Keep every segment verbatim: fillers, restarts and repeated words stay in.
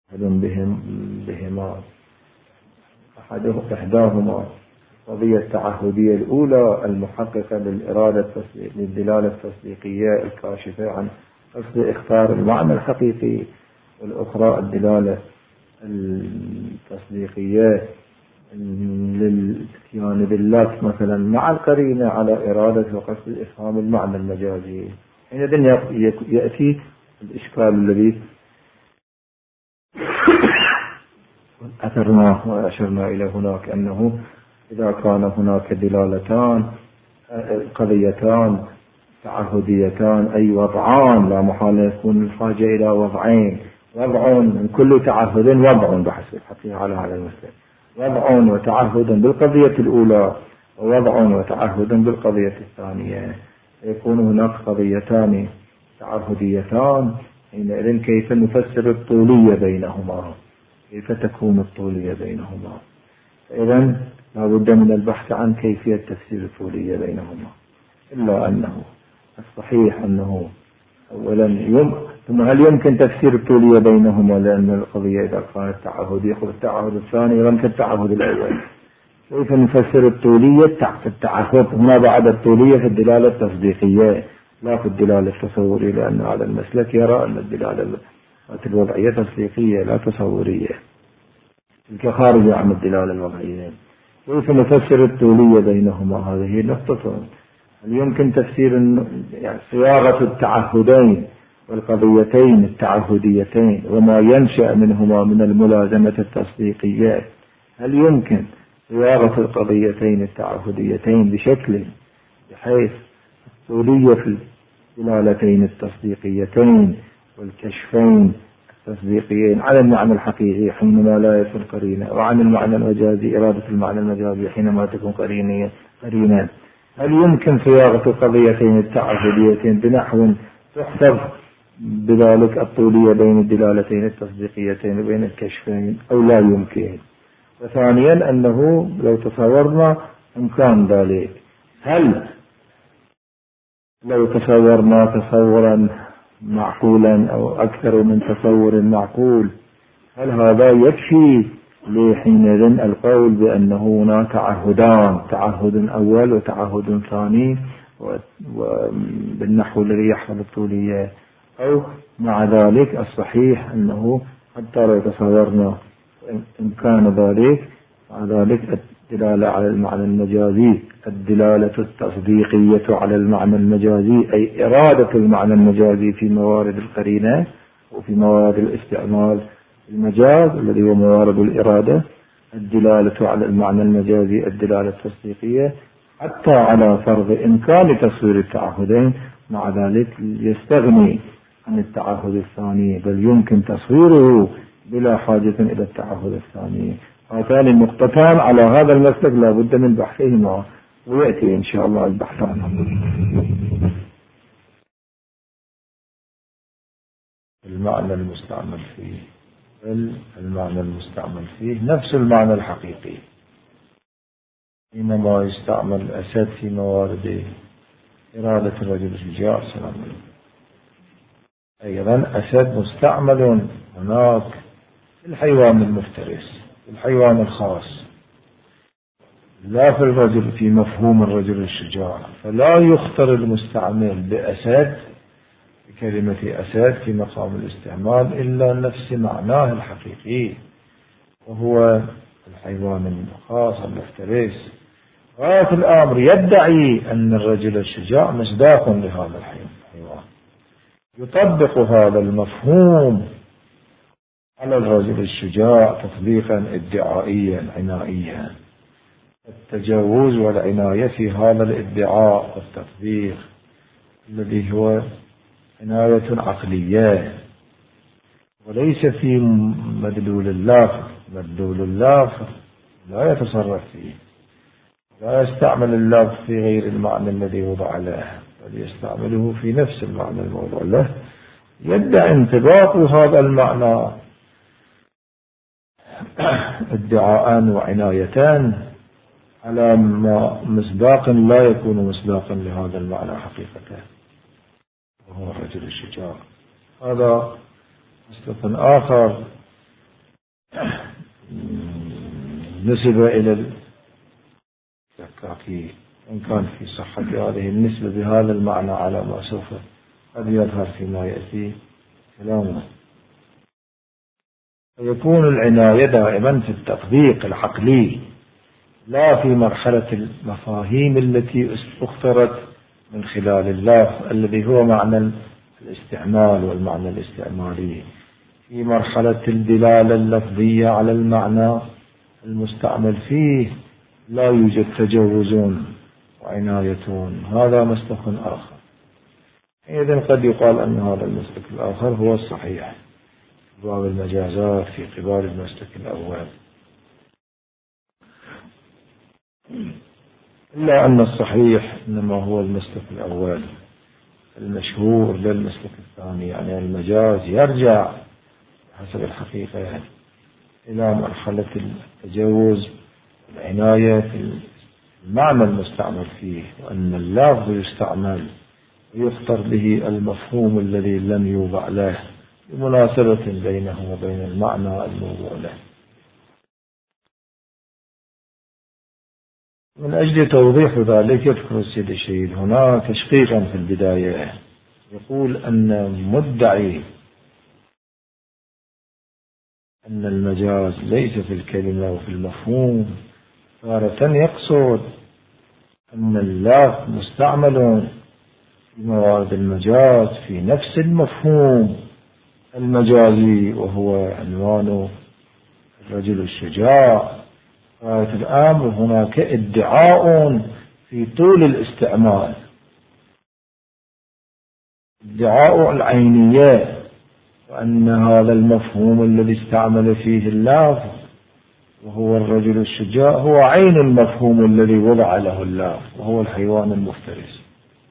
بهم بهما إحداهما القضية التعهدية الأولى المحققة للإرادة للدلالة التصديقية الكاشفة عن قصد إخبار المعنى الحقيقي، والأخرى الدلالة التصديقية للإتيان باللفظ مثلا مع القرينة على إرادة وقصد إفهام المعنى المجازي. حينئذ يأتي الإشكال الذي أثرناه وأشرنا إلى هناك، أنه إذا كان هناك دلالتان قضيتان تعهديتان أي وضعان، لا محالة يكون الحاجة إلى وضعين، وضع من كل تعهد وضع بحسب الحقيقة على هذا المثل، وضع وتعهد بالقضية الأولى ووضع وتعهد بالقضية الثانية، يكون هناك قضيتان تعهديتان. حينئذ كيف نفسر الطولية بينهما؟ كيف تكون الطولية بينهما؟ إذن لا بد من البحث عن كيفية تفسير الطولية بينهما، إلا أنه الصحيح أنه أولا يوم ثم هل يمكن تفسير الطولية بينهما؟ لأن القضية إذا كانت تعهدية يأخذ التعهد الثاني يرمك التعهد الأول. كيف نفسر الطولية تحت التعهد؟ هنا بعد الطولية في الدلالة التصديقية لا في الدلالة التصورية، لأن هذا المسلك يرى أن الدلالة الوضعية تصديقية لا تصورية، تلك خارجة عن الدلالة الوضعية. كيف نفسر الطولية بينهما؟ هذه نقطة. هل يمكن تفسير يعني صياغة التعهدين والقضيتين التعهديتين وما ينشأ منهما من الملازمة التصديقية، هل يمكن صياغة القضيتين التعهديتين بشكل بحيث الطولية في الدلالتين التصديقيتين والكشفين التصديقيين على المعنى الحقيقي حينما لا يكون قرينة، وعن المعنى المجازي إرادة المعنى المجازي حينما تكون قرينة قرينة، هل يمكن صياغة القضيتين التعهديتين بنحو تحفظ بذلك الطولية بين الدلالتين التصديقيتين وبين الكشفين أو لا يمكن؟ وثانيا أنه لو تصورنا إمكان ذلك، هل لو تصورنا تصورا معقولا أو أكثر من تصور معقول، هل هذا يكفي لحينئذ القول بأنه هناك تعهدان، تعهد أول وتعهد ثاني وبالنحو الذي يحفظ الطولية، أو مع ذلك الصحيح أنه حتى لو تصورنا إمكان ذلك مع ذلك الدلالة على المعنى المجازي الدلالة التصديقية على المعنى المجازي أي إرادة المعنى المجازي في موارد القرينة وفي موارد الاستعمال المجاز الذي هو موارد الإرادة، الدلالة على المعنى المجازي الدلالة التصديقية حتى على فرض إمكان تصوير التعهدين، مع ذلك يستغني عن التعهد الثاني بل يمكن تصويره بلا حاجة إلى التعهد الثاني. هاتان النقطتان على هذا المسلك لا بد من بحثهما، ويأتي إن شاء الله البحث عنه. المعنى المستعمل فيه المعنى المستعمل فيه نفس المعنى الحقيقي، حينما يستعمل الأسد في موارد إرادة الرجل الشجاع سلام الله، أيضا أسد مستعمل هناك في الحيوان المفترس في الحيوان الخاص لا في الرجل في مفهوم الرجل الشجاع، فلا يخطر المستعمل بأسد بكلمة أسد في مقام الاستعمال إلا نفس معناه الحقيقي وهو الحيوان الخاص المفترس. غاية الأمر يدعي أن الرجل الشجاع مصداق لهذا الحيوان، يطبق هذا المفهوم على الرجل الشجاع تطبيقا ادعائيا عنائيا. التجاوز والعناية في هذا الادعاء والتطبيق الذي هو عناية عقلية وليس في مدلول اللافظ. مدلول اللافظ لا يتصرف فيه، لا يستعمل اللفظ في غير المعنى الذي وضع له بل يستعمله في نفس المعنى الموضوع له، يدعي انطباق هذا المعنى ادعاء وعنايتان على مصداق لا يكون مصداقا لهذا المعنى حقيقة وهو الرجل الشجاع. هذا مصداق آخر نسب إلى الزكاكي، إن كان في صحة هذه النسبة بهذا المعنى على ما سوف قد يظهر فيما يأتي كلامه. فيكون العناية دائما في التطبيق العقلي لا في مرحلة المفاهيم التي اخترت من خلال اللفظ الذي هو معنى الاستعمال والمعنى الاستعمالي. في مرحلة الدلالة اللفظية على المعنى المستعمل فيه لا يوجد تجوز وعناية، هذا مسلك آخر. إذن قد يقال أن هذا المسلك الآخر هو الصحيح في باب المجازات في قبال المسلك الأول، إلا أن الصحيح إنما هو المسلك الأول المشهور للمسلك الثاني، يعني المجاز يرجع حسب الحقيقة إلى مرحلة التجوز والعناية في المعنى المستعمل فيه، وأن اللفظ يستعمل ويختار به المفهوم الذي لم يوضع له بمناسبة بينه وبين المعنى الموضوع له. من أجل توضيح ذلك يذكر السيد الشهيد هنا تشقيقا في البداية، يقول أن مدعي أن المجاز ليس في الكلمة وفي المفهوم تارة يقصد أن اللفظ مستعمل في موارد المجاز في نفس المفهوم المجازي وهو عنوان الرجل الشجاع. غاية الأمر هناك ادعاء في طول الاستعمال، ادعاء العينية، وأن هذا المفهوم الذي استعمل فيه اللفظ وهو الرجل الشجاع هو عين المفهوم الذي وضع له اللفظ وهو الحيوان المفترس.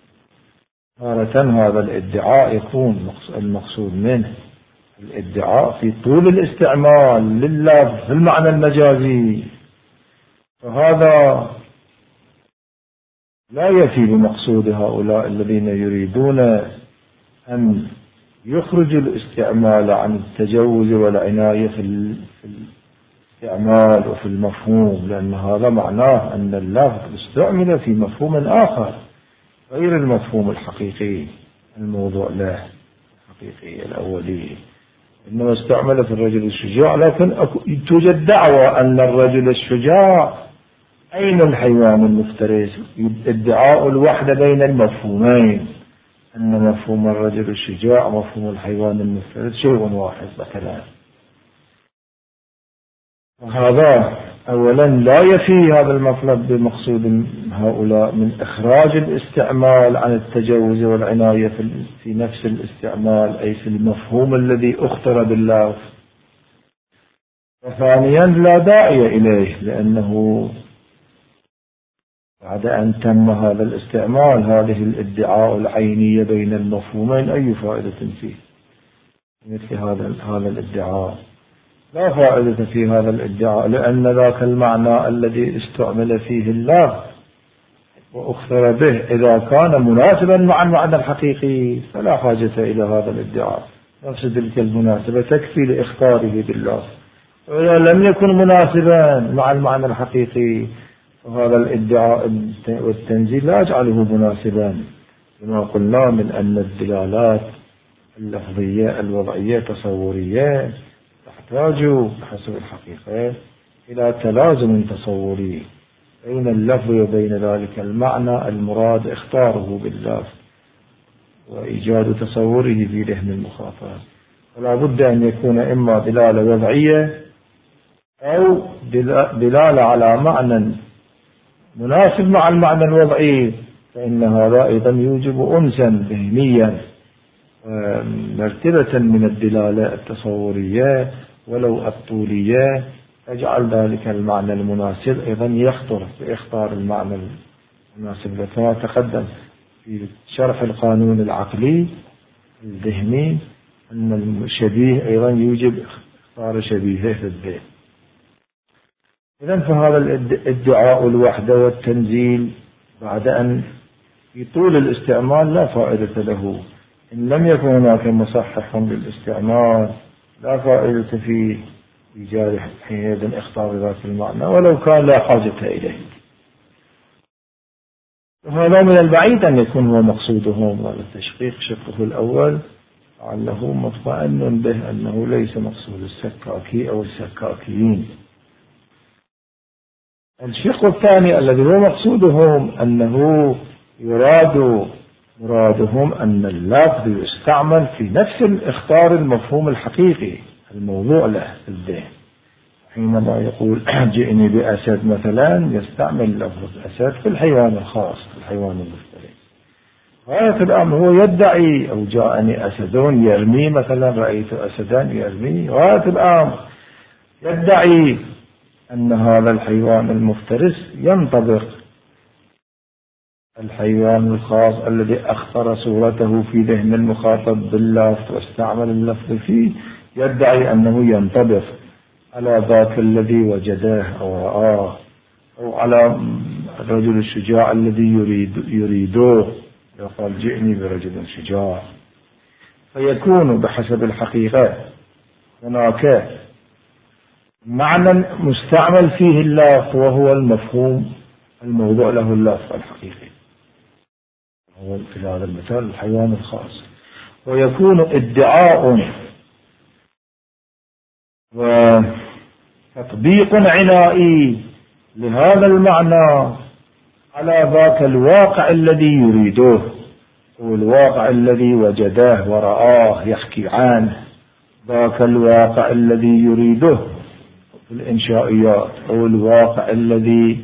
تارة هذا الادعاء يكون المقصود منه الادعاء في طول الاستعمال لللفظ في المعنى المجازي، فهذا لا يفي بمقصود هؤلاء الذين يريدون أن يخرجوا الاستعمال عن التجوز والعناية في الاستعمال وفي المفهوم، لأن هذا معناه أن اللفظ استعمل في مفهوم آخر غير المفهوم الحقيقي الموضوع له الحقيقي الأولي، إنما استعمل في الرجل الشجاع، لكن توجد دعوة أن الرجل الشجاع أين الحيوان المفترس، ادعاء الوحدة بين المفهومين، أن مفهوم الرجل الشجاع ومفهوم الحيوان المفترس شيء واحد مثلا. وهذا أولا لا يفي هذا المطلب بمقصود هؤلاء من إخراج الاستعمال عن التجوز والعناية في نفس الاستعمال أي في المفهوم الذي اختر بالله. وثانيا لا داعي إليه، لأنه بعد أن تم هذا الاستعمال هذه الادعاء العينية بين المفهومين أي فائدة فيه؟ مثل هذا هذا الادعاء لا فائدة في هذا الادعاء، لأن ذاك المعنى الذي استعمل فيه اللفظ وأخثر به إذا كان مناسبا مع المعنى الحقيقي فلا حاجة إلى هذا الادعاء، نفس تلك المناسبة تكفي لإخطاره باللفظ. وإذا لم يكن مناسبا مع المعنى الحقيقي فهذا الادعاء والتنزيل لا يجعله مناسبا، لما قلنا من أن الدلالات اللفظية الوضعية تصورية تحتاج حسب الحقيقة إلى تلازم تصوري بين اللفظ وبين ذلك المعنى المراد اختاره باللفظ وإيجاد تصوره في ذهن المخاطب. فلا بد أن يكون إما دلالة وضعية أو دلالة على معنى مناسب مع المعنى الوضعي، فإن هذا أيضا يوجب أنسا ذهنيا مرتبة من الدلالة التصورية ولو الطولية، تجعل ذلك المعنى المناسب أيضا يخطر ويختار المعنى المناسب. كما تقدم في شرح القانون العقلي الذهني أن الشبيه أيضا يوجب اختار شبيهه في الذهن. إذن فهذا الادعاء الوحدة والتنزيل بعد أن في طول الاستعمال لا فائدة له، إن لم يكن هناك مصحح للاستعمال لا فائدة فيه إيجاد حينئذ إخطار ذات المعنى ولو كان لا حاجة إليه. وهذا من البعيد أن يكون هو مقصودهم، وهذا التشقيق شقه الأول لعله مطمئن به أنه ليس مقصود السكاكي أو السكاكيين. الشق الثاني الذي هو مقصودهم أنه يراد مرادهم أن اللفظ يستعمل في نفس الإخطار المفهوم الحقيقي الموضوع له في الذهن. حينما يقول جئني بأسد مثلا يستعمل لفظ أسد في الحيوان الخاص في الحيوان المفترس. غاية الأمر هو يدعي أو جاءني أسد يرمي مثلا، رأيت أسدا يرمي، غاية الأمر يدعي أن هذا الحيوان المفترس ينطبق الحيوان الخاص الذي أخطر صورته في ذهن المخاطب باللفظ واستعمل اللفظ فيه، يدعي أنه ينطبق على ذاك الذي وجده أو رآه أو على الرجل الشجاع الذي يريد يريده. يقول جئني برجل شجاع، فيكون بحسب الحقيقة هناك معنى مستعمل فيه اللفظ وهو المفهوم الموضوع له اللفظ الحقيقي، هو في هذا المثال الحيوان الخاص، ويكون ادعاء وتطبيق عنائي لهذا المعنى على ذاك الواقع الذي يريده والواقع الذي وجده ورآه يحكي عنه، ذاك الواقع الذي يريده في الإنشائيات أو الواقع الذي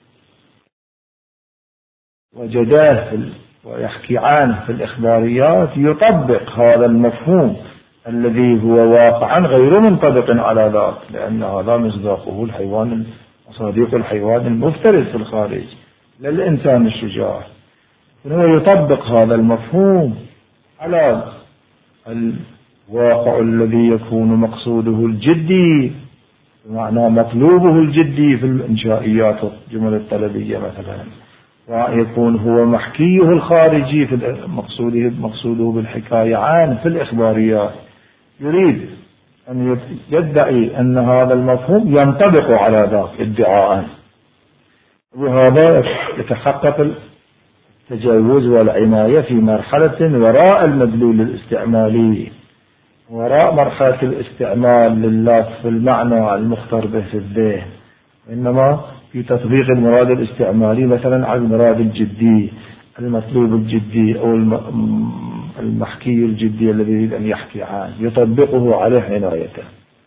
وجده ويحكي عنه في الإخباريات يطبق هذا المفهوم الذي هو واقعا غير منطبق على ذاك، لأن هذا مصداقه الحيوان مصادق الحيوان المفترس في الخارج للإنسان الشجاع. هو يطبق هذا المفهوم على الواقع الذي يكون مقصوده الجدي، بمعنى مطلوبه الجدي في الإنشائيات والجمل الطلبية مثلا، ويكون هو محكيه الخارجي في مقصوده مقصوده بالحكاية عنه في الإخباريات. يريد أن يدعي أن هذا المفهوم ينطبق على ذاك ادعاء، وهذا يتحقق التجاوز والعناية في مرحلة وراء المدلول الاستعمالي، وراء مرحلة الاستعمال لللفظ في المعنى المختار به في الذهن، إنما في تطبيق المراد الاستعمالي مثلا على المراد الجدي المطلوب الجدي أو المحكي الجدي الذي يريد أن يحكي عنه يطبقه عليه عنايته.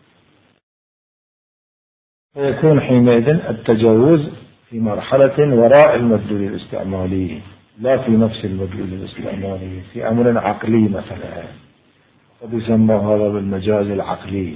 فيكون حينئذ التجاوز في مرحلة وراء المدلول الاستعمالي لا في نفس المدلول الاستعمالي، في أمر عقلي مثلا قد يسمى هذا بالمجاز العقلي.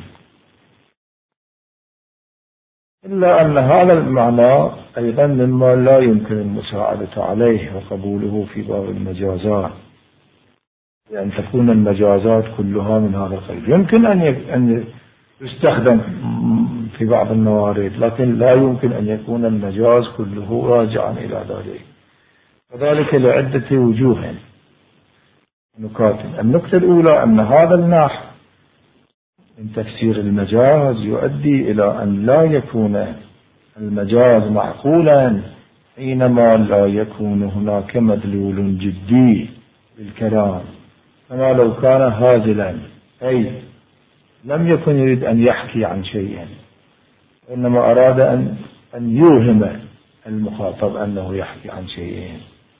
إلا أن هذا المعنى أيضا مما لا يمكن المساعدة عليه وقبوله في باب المجازات، لأن يعني تكون المجازات كلها من هذا القبيل. يمكن أن يستخدم في بعض الموارد، لكن لا يمكن أن يكون المجاز كله راجعا إلى ذلك، وذلك لعدة وجوه نكات. النكتة الأولى أن هذا النحو من تفسير المجاز يؤدي إلى أن لا يكون المجاز معقولا حينما لا يكون هناك مدلول جدي بالكلام، كما لو كان هازلا أي لم يكن يريد أن يحكي عن شيء، إنما أراد أن أن يوهم المخاطب أنه يحكي عن شيء،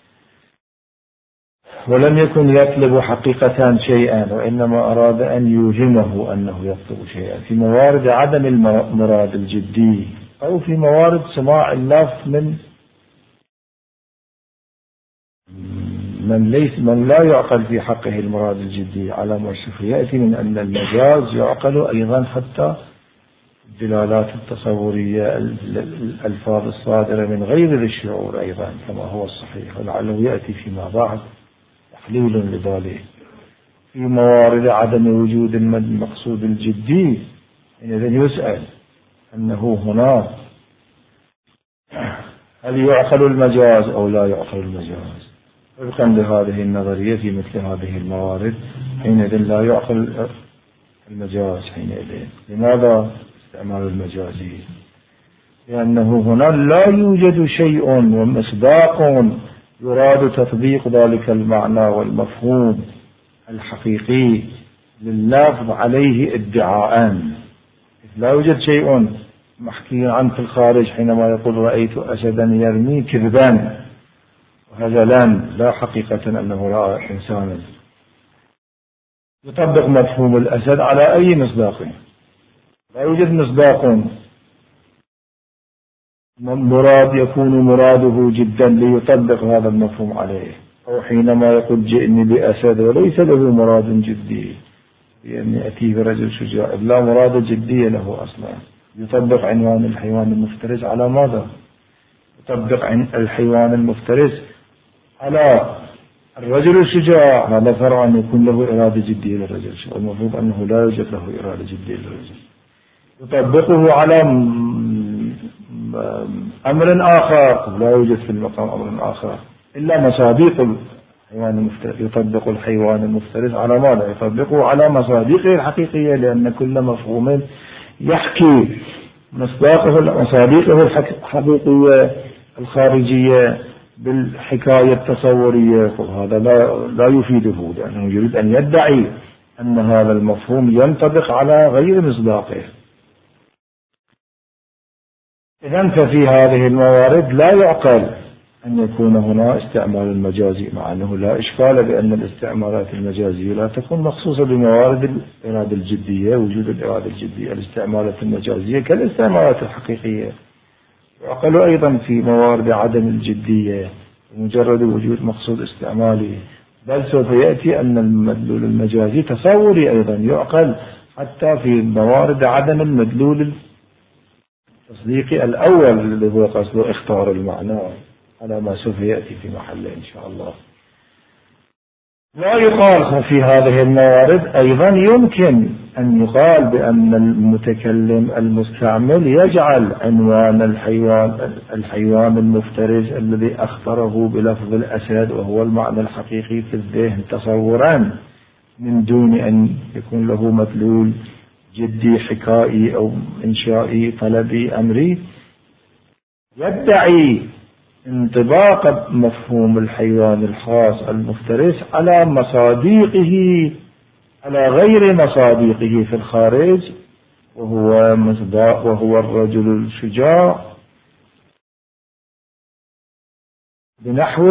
ولم يكن يطلب حقيقة شيئا، وإنما أراد أن يوهمه أنه يطلب شيئا، في موارد عدم المراد الجدي أو في موارد سماع اللفظ من من ليس من لا يعقل في حقه المراد الجدي على ما يأتي من أن المجاز يعقل أيضا حتى الدلالات التصورية الألفاظ الصادرة من غير ذي الشعور أيضا كما هو الصحيح، ولعله يأتي فيما بعد تحليل لذلك. في موارد عدم وجود المقصود الجدي إذا يسأل أنه هناك هل يعقل المجاز أو لا يعقل المجاز. وفقا لهذه النظرية في مثل هذه الموارد حينئذ لا يعقل المجاز حينئذ. لماذا؟ الاستعمال المجازي، لأنه هنا لا يوجد شيء ومصداق يراد تطبيق ذلك المعنى والمفهوم الحقيقي لللفظ عليه ادعاء. لا يوجد شيء محكي عنه في الخارج حينما يقول رأيت أسدا يرمي كذبا وهزلا، لا حقيقة أنه رأى إنسانا. يطبق مفهوم الأسد على أي مصداق؟ لا يوجد مصداق مراد يكون مراده جدا ليطبق هذا المفهوم عليه، أو حينما يقول جئني بأسد وليس له مراد جدي، يعني أتيه برجل شجاع، لا مراد جدي له أصلا. يطبق عنوان الحيوان المفترس على ماذا؟ يطبق الحيوان المفترس على الرجل الشجاع، هذا فرع أن يكون له إرادة جدية للرجل، المفروض أنه لا يوجد له إرادة جدية للرجل. يطبقه على أمر آخر، لا يوجد في المقام أمر آخر إلا مصاديق الحيوان المفترس. يطبق الحيوان المفترس على ماذا؟ يطبقه على مصاديقه الحقيقية، لأن كل مفهوم يحكي مصداقه مصاديقه الحقيقية الخارجية بالحكاية التصورية، هذا لا, لا يفيده، لأنه يريد أن يدعي أن هذا المفهوم ينطبق على غير مصداقه. إذن ففي هذه الموارد لا يعقل أن يكون هنا استعمال المجازي، مع أنه لا إشكال بأن الاستعمالات المجازية لا تكون مخصوصة بموارد الإرادة الجدية، وجود الإرادة الجدية. الاستعمالات المجازية كالاستعمالات الحقيقية. يعقل أيضا في موارد عدم الجدية مجرد وجود مقصود استعمالي، بل سوف يأتي أن المدلول المجازي تصوري أيضا يعقل حتى في موارد عدم المدلول التصديقي الأول الذي هو قصده اختار المعنى، على ما سوف يأتي في محله إن شاء الله. لا يقال في هذه الموارد أيضا يمكن أن يقال بأن المتكلم المستعمل يجعل عنوان الحيوان الحيوان المفترس الذي أخطره بلفظ الأسد وهو المعنى الحقيقي في الذهن تصورا من دون أن يكون له مدلول جدي حكائي أو إنشائي طلبي أمري، يدعي انطباق مفهوم الحيوان الخاص المفترس على مصاديقه على غير مصاديقه في الخارج، وهو مصداق وهو الرجل الشجاع، بنحو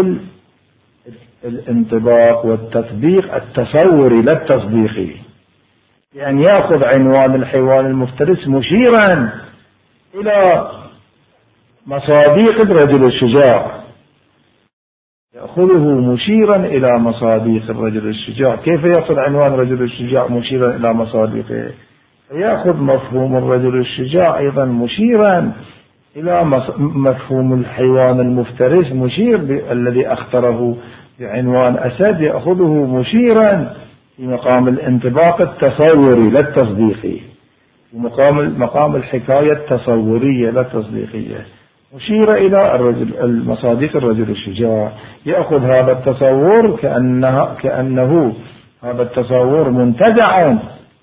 الانطباق والتطبيق التصوري لا التصديقي، بأن يأخذ عنوان الحيوان المفترس مشيرا إلى مصاديق الرجل الشجاع، يأخذه مشيرا إلى مصاديق الرجل الشجاع. كيف يأخذ عنوان الرجل الشجاع مشيرا إلى مصاديقه؟ يأخذ مفهوم الرجل الشجاع أيضا مشيرا إلى مفهوم الحيوان المفترس، مشير الذي اختره بعنوان أسد، يأخذه مشيرا في مقام الانطباق التصوري لا التصديقي، في مقام مقام الحكاية التصورية لا التصديقية، مشير إلى الرجل المصاديق الرجل الشجاع. يأخذ هذا التصور كأنه, كأنه هذا التصور منتزع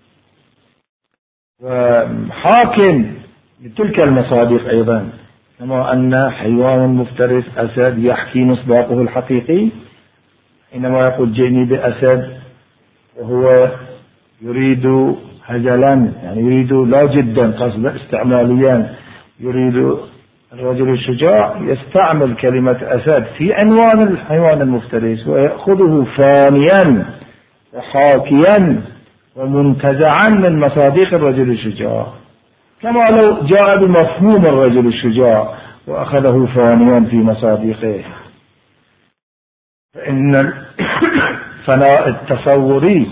وحاكم لتلك المصاديق أيضا، كما أن حيوان مفترس أسد يحكي مصداقه الحقيقي حينما يقول جئني بأسد وهو يريد هزلا، يعني يريد لا جدا قصد استعماليا، يريد الرجل الشجاع يستعمل كلمة أسد في عنوان الحيوان المفترس ويأخذه فانيا وحاكيا ومنتزعا من مصاديق الرجل الشجاع، كما لو جاء بمفهوم الرجل الشجاع وأخذه فانيا في مصاديقه. فإن الفناء التصوري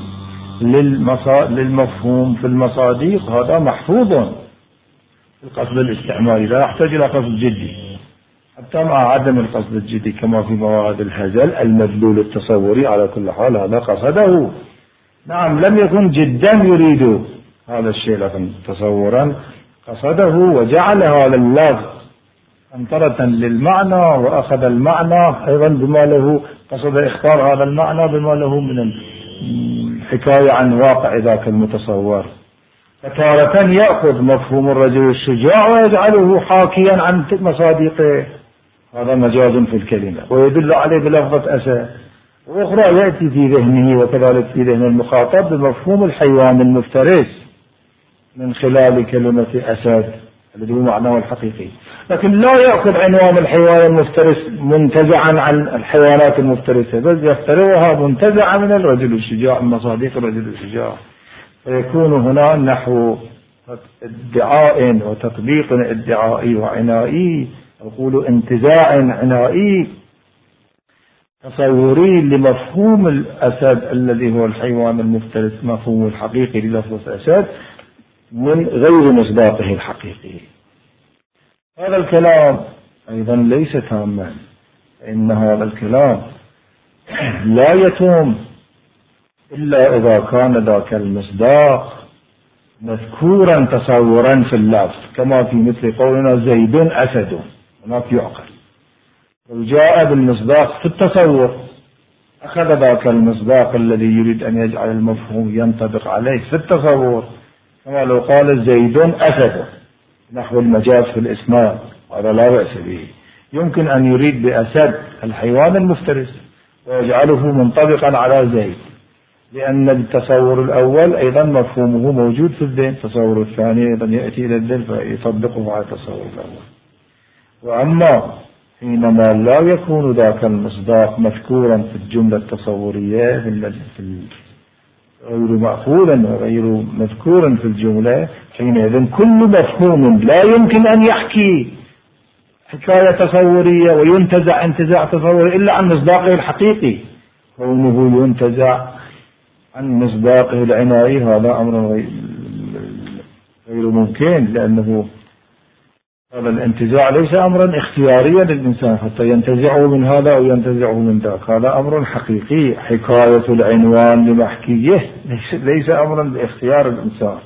للمفهوم في المصاديق هذا محفوظ في القصد الاستعمالي، لا يحتاج إلى قصد جدي، حتى مع عدم القصد الجدي كما في موارد الهزل المدلول التصوري على كل حال هذا قصده. نعم لم يكن جدا يريد هذا الشيء، لكن تصورا قصده وجعل هذا اللفظ أنطرة للمعنى، وأخذ المعنى أيضا بما له، قصد اختار هذا المعنى بما له من الحكاية عن واقع ذاك المتصور. فتارة يأخذ مفهوم الرجل الشجاع ويجعله حاكيا عن مصادقه، هذا مجاز في الكلمة ويدل عليه بلفظة أسد، وأخرى يأتي في ذهنه وكذلك في ذهن المخاطب بمفهوم الحيوان المفترس من خلال كلمة أسد الذي هو معناه الحقيقي، لكن لا يأخذ عنوان الحيوان المفترس منتزعا عن الحيوانات المفترسة، بل يفترضها منتزعا من الرجل الشجاع، من مصادق الرجل الشجاع، فيكون هنا نحو ادعاء وتطبيق ادعائي وعنائي، أقول انتزاع عنائي تصوري لمفهوم الأسد الذي هو الحيوان المفترس، مفهوم الحقيقي للفظ أسد من غير مصداقه الحقيقي. هذا الكلام أيضا ليس تاما، إن هذا الكلام لا يتم إلا إذا كان ذاك المصداق مذكورا تصورا في اللفظ، كما في مثل قولنا زيد أسد، هناك يعقل. لو جاء بالمصداق في التصور أخذ ذاك المصداق الذي يريد أن يجعل المفهوم ينطبق عليه في التصور، كما لو قال زيد أسد نحو المجاز في الإسناد، هذا لا بأس به. يمكن أن يريد بأسد الحيوان المفترس ويجعله منطبقا على زيد، لأن التصور الأول أيضا مفهومه موجود في الذهن، التصور الثاني أيضا يأتي إلى الذهن فيطبقه على التصور الأول. وأما حينما لا يكون ذاك المصداق مذكورا في الجملة التصورية غير مأخوذا وغير مذكورا في الجملة، حينئذ كل مفهوم لا يمكن أن يحكي حكاية تصورية وينتزع انتزاع تصوري إلا عن مصداقه الحقيقي، كونه ينتزع عن مصداقه العنائي هذا أمر غير ممكن، لأنه هذا الانتزاع ليس أمرا اختياريا للإنسان حتى ينتزعه من هذا أو ينتزعه من ذاك، هذا أمر حقيقي. حكاية العنوان لمحكيه ليس أمرا باختيار الإنسان،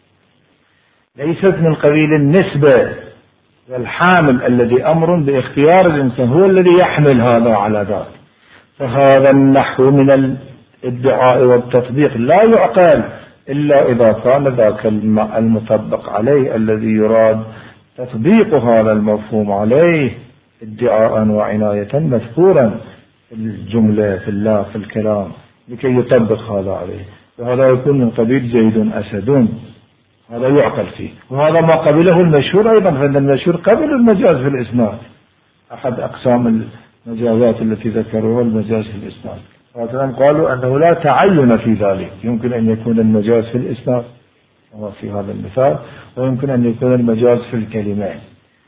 ليست من قبيل النسبة والحامل الذي أمر باختيار الإنسان، هو الذي يحمل هذا على ذاك. فهذا النحو من الادعاء والتطبيق لا يعقل إلا إذا كان ذاك المطبق عليه الذي يراد تطبيق هذا المفهوم عليه ادعاء وعناية مذكورا في الجملة في الله في الكلام لكي يطبق هذا عليه، وهذا يكون من قبيل زيد أسد، هذا يعقل فيه. وهذا ما قبله المشهور أيضا، فإن المشهور قبل المجاز في الإسناد، أحد أقسام المجازات التي ذكروها المجاز في الإسناد، وكذلك قالوا أنه لا تعين في ذلك، يمكن أن يكون المجاز في الإسناد كما في هذا المثال، ويمكن أن يكون المجاز في الكلمات.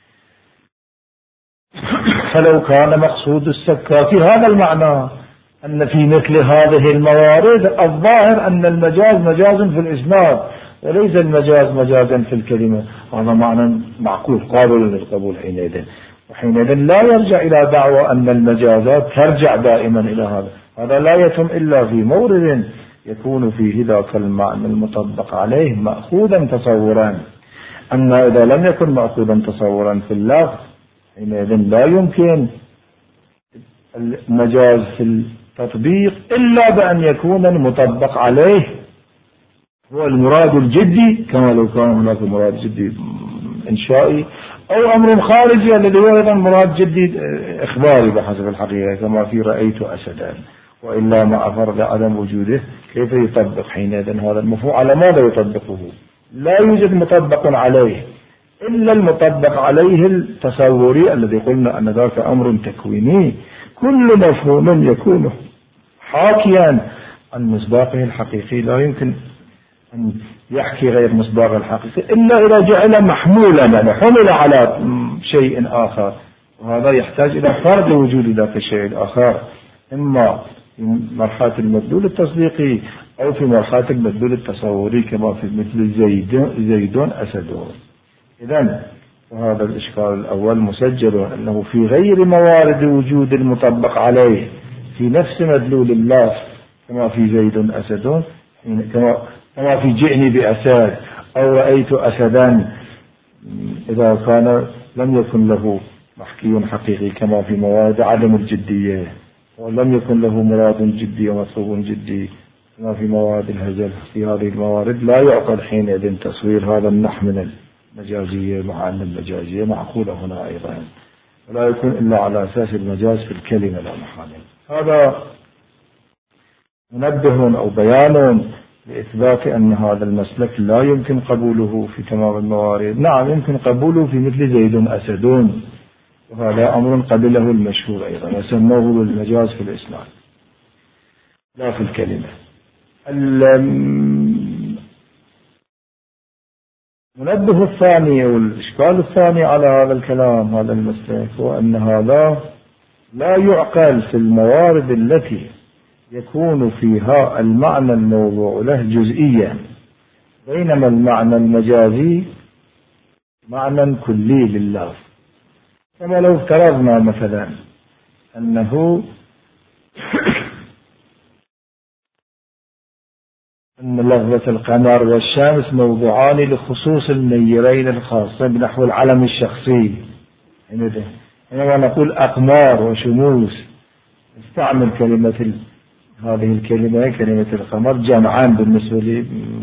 فلو كان مقصود السكاكي هذا المعنى، أن في مثل هذه الموارد الظاهر أن المجاز مجاز في الإسناد وليس المجاز مجازا في الكلمة، هذا معنى معقول قابل للقبول حينئذ، وحينئذ لا يرجع إلى دعوة أن المجازات ترجع دائما إلى هذا، هذا لا يتم إلا في مورد يكون فيه ذاك المعنى المطبق عليه مأخوذا تصورا. أما إذا لم يكن مأخوذا تصورا في اللفظ حينئذ لا يمكن المجاز في التطبيق إلا بأن يكون المطبق عليه هو المراد الجدي، كما لو كان هناك مراد جدي إنشائي أو أمر خارجي الذي هو أيضا مراد جدي إخباري بحسب الحقيقة، كما في رأيت أسدا، وإلا ما أفرض عدم وجوده كيف يطبق حينئذ هذا المفهوم؟ على ماذا يطبقه؟ لا يوجد مطبق عليه إلا المطبق عليه التصوري الذي قلنا أن ذاك أمر تكويني. كل مفهوم يكون حاكيا عن مصداقه الحقيقي لا يمكن أن يحكي غير مصداقه الحقيقي إلا إذا جعل محمولا، يعني حمل على شيء آخر، وهذا يحتاج إلى فرض وجود ذاك الشيء الآخر، إما في مرحلة المدلول التصديقي أو في مرحلة المدلول التصوري كما في مثل زيد زيدون أسدون. إذن وهذا الإشكال الأول مسجل أنه في غير موارد وجود المطبق عليه في نفس مدلول الله كما في زيد أسدون، كما كما في جئني بأسد أو رأيت أسدا، إذا كان لم يكن له محكي حقيقي كما في موارد عدم الجدية ولم يكن له مراد جدي ومطلوب جدي كما في موارد الهجل. في هذه الموارد لا يعقل حينئذ تصوير هذا النحو من المجازية مع أن المجازية معقولة هنا أيضا، ولا يكون إلا على أساس المجاز في الكلمة لا محالة. هذا منبه أو بيان لإثبات أن هذا المسلك لا يمكن قبوله في تمام الموارد. نعم يمكن قبوله في مثل زيد أسدون، وهذا أمر قبله المشهور أيضا، وسموه بالمجاز في الإسلام لا في الكلمة. المنبه الثاني والإشكال الثاني على هذا الكلام هذا المسلك هو أن هذا لا يعقل في الموارد التي يكون فيها المعنى الموضوع له جزئيا، بينما المعنى المجازي معنى كلي لله. كما لو افترضنا مثلا أنه أن لفظة القمر والشمس موضوعان لخصوص النيرين الخاصة بنحو العلم الشخصي. حينما نقول أقمار وشموس استعمل كلمة هذه الكلمة كلمة القمر جمعا بالنسبة لي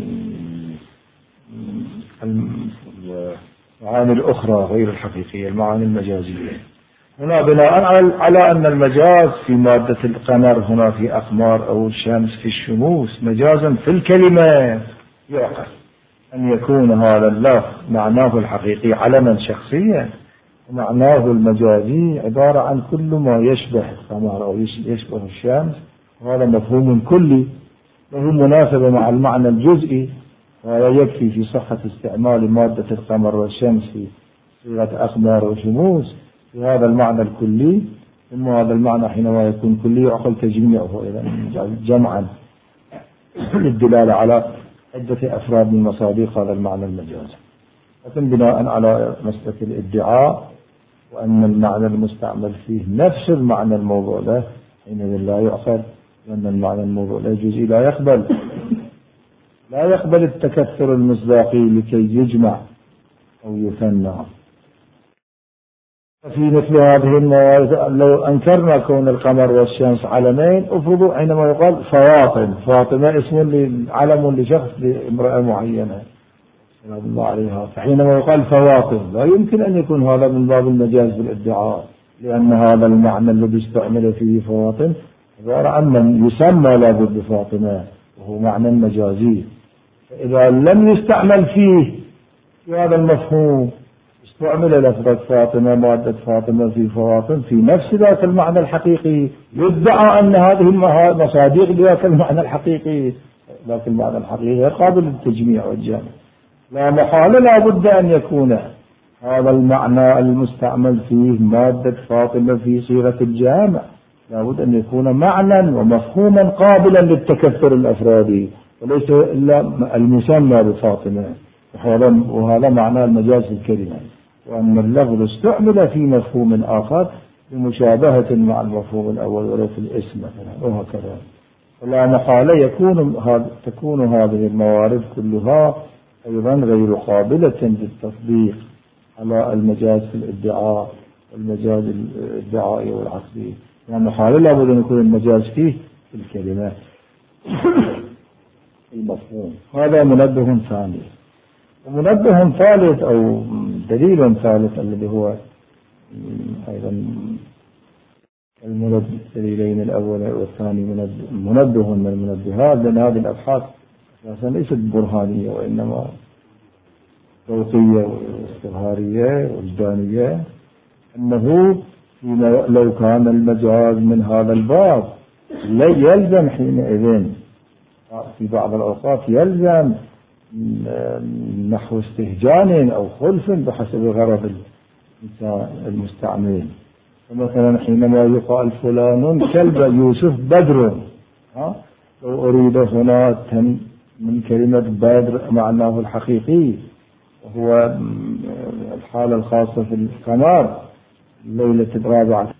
المعاني الأخرى غير الحقيقية المعاني المجازية. هنا بناء على أن المجاز في مادة القمر هنا في أقمار أو الشمس في الشموس مجازا في الكلمة، يعقل أن يكون هذا اللفظ معناه الحقيقي علما شخصيا، ومعناه المجازي عبارة عن كل ما يشبه القمر أو يشبه الشمس، وهذا مفهوم كلي له مناسبة مع المعنى الجزئي، وهذا يكفي في صحة استعمال مادة القمر والشمس في صيغة أقمار وشموس في هذا المعنى الكلي. ثم هذا المعنى حينما يكون كلي يعقل تجميعه إذا جمعا للدلالة على عدة أفراد من مصادق هذا المعنى المجازي. لكن بناء على مسلك الادعاء وأن المعنى المستعمل فيه نفس المعنى الموضوع له حينئذ لا يعقل، لأن المعنى الموضوع له جزئي لا يقبل لا يقبل التكثر المصداقي لكي يجمع أو يثنى. في مثل هذه الموارد لو أنكرنا كون القمر والشمس علمين، افرضوا حينما يقال فواطم، فاطمة اسم علم لشخص لامرأة معينة سلام الله عليها، فحينما يقال فواطم لا يمكن أن يكون هذا من باب المجاز بالادعاء، لأن هذا المعنى الذي استعمل فيه فواطم عبارة عن من يسمى لابد بفاطمة وهو معنى مجازي. فإذا لم يستعمل فيه في هذا المفهوم استعمل لفظة فاطمة مادة فاطمة في فواطم في نفس ذات المعنى الحقيقي، يدعى أن هذه المصادق ذات المعنى الحقيقي، لكن المعنى الحقيقي غير قابل للتجميع والجمع. لا محالة لا بد أن يكون هذا المعنى المستعمل فيه مادة فاطمة في صيغة الجامع لا بد أن يكون معنى ومفهوما قابلا للتكثر الأفرادي، وليس إلا المسمى بفاطمة، وهذا معنى المجاز الكلمة، وأن اللفظ استعمل في مفهوم آخر بمشابهة مع المفهوم الأول ولو في الاسم وهكذا. ولا محالة يكون تكون هذه الموارد كلها أيضا غير قابلة للتطبيق على المجاز في الادعاء والمجاز الادعائي والعقدي، يعني محالة لا بد أن يكون المجاز فيه في الكلمات المفهوم. هذا منبه ثاني. ومنبه ثالث أو دليل ثالث الذي هو أيضا الدليلين الأول والثاني منبه من المنبهات، لأن هذه الأبحاث أساسا ليست برهانية وإنما ذوقية واستظهارية وجدانية، أنه لو كان المجاز من هذا الباب لا يلزم حينئذ في بعض الأوقات يلزم نحو استهجان أو خلف بحسب غرض المستعمل. فمثلا حينما يقال فلان كلب يوسف بدر، ها لو أريد هنا من كلمة بدر معناه الحقيقي وهو الحالة الخاصة في القمر ليلة الرابعة